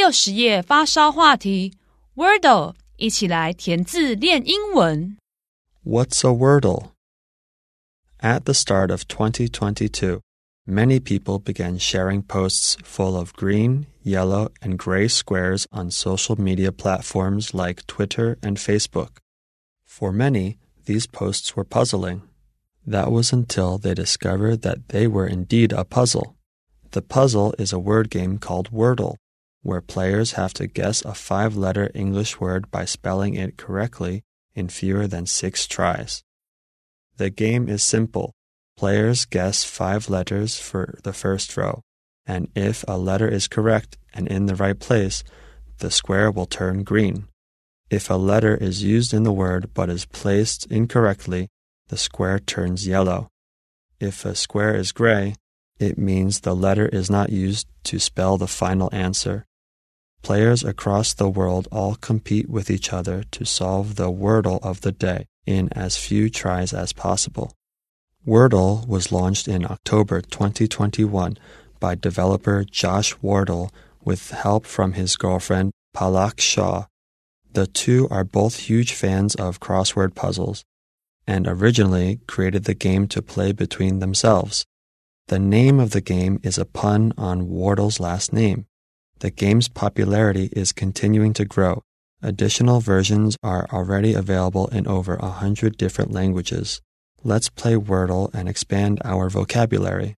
60页发烧话题 Wordle， 一起来填字练英文。 What's a Wordle? At the start of 2022, many people began sharing posts full of green, yellow, and gray squares on social media platforms like Twitter and Facebook. For many, these posts were puzzling. That was until they discovered that they were indeed a puzzle. The puzzle is a word game called Wordle, where players have to guess a 5-letter English word by spelling it correctly in fewer than 6 tries. The game is simple. Players guess 5 letters for the first row, and if a letter is correct and in the right place, the square will turn green. If a letter is used in the word but is placed incorrectly, the square turns yellow. If a square is gray, it means the letter is not used to spell the final answer. Players across the world all compete with each other to solve the Wordle of the day in as few tries as possible. Wordle was launched in October 2021 by developer Josh Wardle with help from his girlfriend Palak Shah. The two are both huge fans of crossword puzzles and originally created the game to play between themselves. The name of the game is a pun on Wardle's last name. The game's popularity is continuing to grow. Additional versions are already available in over 100 different languages. Let's play Wordle and expand our vocabulary.